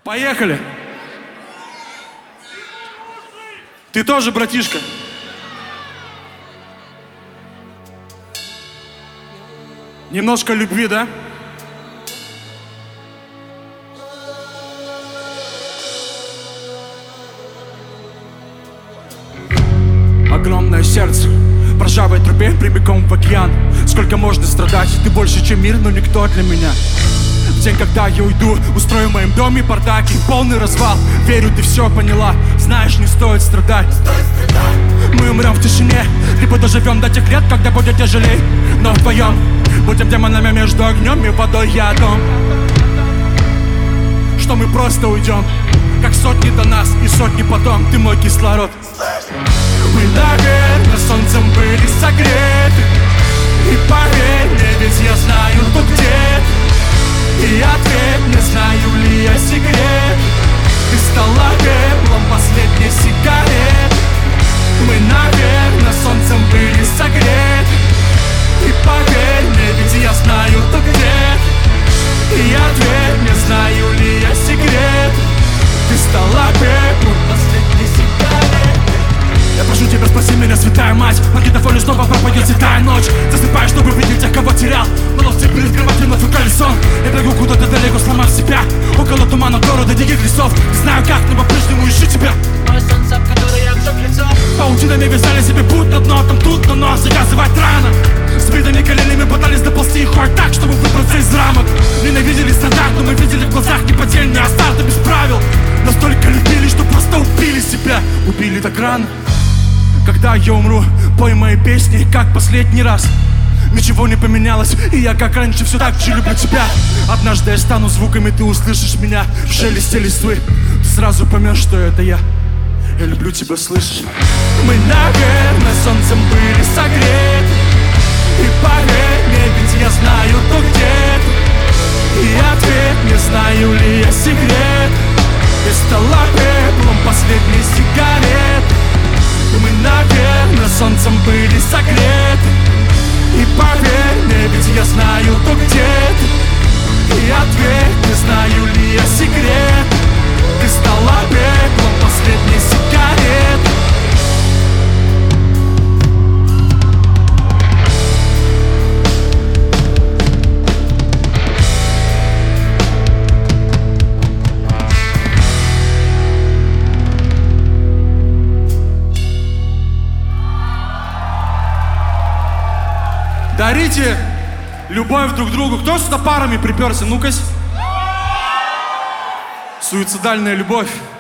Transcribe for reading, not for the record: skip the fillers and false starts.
Поехали! Ты тоже, братишка? Немножко любви, да? Огромное сердце в ржавой трубе прямиком в океан. Сколько можно страдать? Ты больше, чем мир, но никто для меня. В день, когда я уйду, устрою в моем доме бардак и полный развал. Верю, ты все поняла. Знаешь, не стоит страдать. Мы умрем в тишине, либо доживем до тех лет, когда будет тяжелей. Но вдвоем будем демонами между огнем и водой. Я о том, что мы просто уйдем, как сотни до нас и сотни потом. Ты мой кислород. Мы, наверное, солнцем были согреты. И поверь мне, ведь я знаю, кто где. И ответ, не знаю ли я секрет. Ты стала пеплом последней сигарет. Мы, наверное, солнцем были согреты. И поверь мне, ведь я знаю, кто где. И ответ, не знаю ли я секрет. Ты стала пеплом последней сигарет. Я прошу тебя, спаси меня, святая мать. Магнитофоне снова пропадет седая ночь. Засыпаю, чтобы видеть тех, кого терял. Но нос перед кроватью вновь уколесом. Я бегу куда-то далеко, сломав себя. Около тумана города диких лесов. Не знаю как, но по-прежнему ищу тебя. Мое солнце, в которое я обжег лицо. Паутинами вязали себе путь на дно. Там тут, но завязывать рано. С битыми коленями пытались доползти хоть так, чтобы выбраться из рамок. Ненавидели стандарт, но мы видели в глазах неподдельные азарты без правил. Настолько любили, что просто убили себя. Убили так рано. Когда я умру, пой мои песни, как последний раз. Ничего не поменялось, и я как раньше все так же люблю тебя. Однажды я стану звуками, ты услышишь меня в шелесте листвы. Ты сразу поймешь, что это я. Я люблю тебя, слышишь? Мы, наверное, солнцем были согреты. И поверь мне, ведь я знаю, кто где. И ответ, не знаю ли я секрет. Ты стала пеплом последней сигареты. Мы, наверное, солнцем были согреты. И поверь мне, ведь я знаю, кто где ты. И ответ, не знаю ли я секрет. Ты стала пеплом последней сигареты. Дарите любовь друг другу. Кто сюда парами приперся? Ну-ка. Суицидальная любовь.